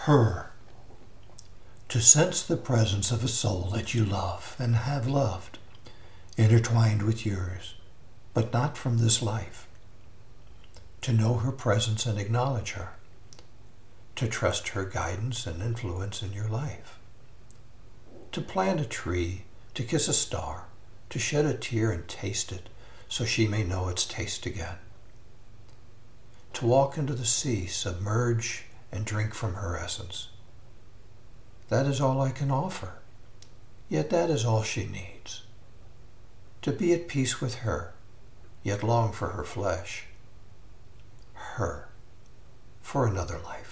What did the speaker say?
Her. To sense the presence of a soul that you love and have loved, intertwined with yours, but not from this life. To know her presence and acknowledge her. To trust her guidance and influence in your life. To plant a tree, to kiss a star, to shed a tear and taste it so she may know its taste again. To walk into the sea, submerge and drink from her essence. That is all I can offer, yet that is all she needs. To be at peace with her, yet long for her flesh. Her, for another life.